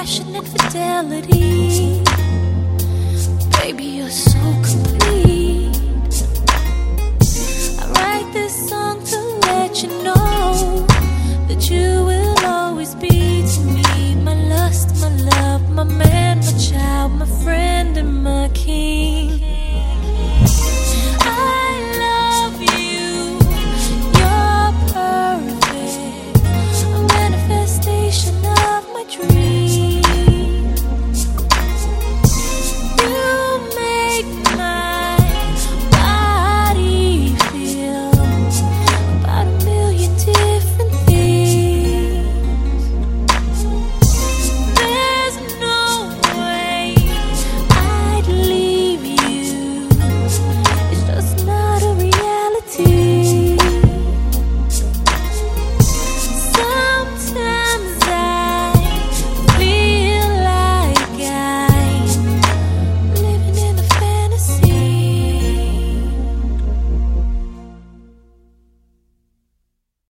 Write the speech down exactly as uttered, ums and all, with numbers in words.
passionate fidelity. Baby, you're so complete. I write this song to let you know that you will always be to me my lust, my love, my man, my child, my friend, and my king.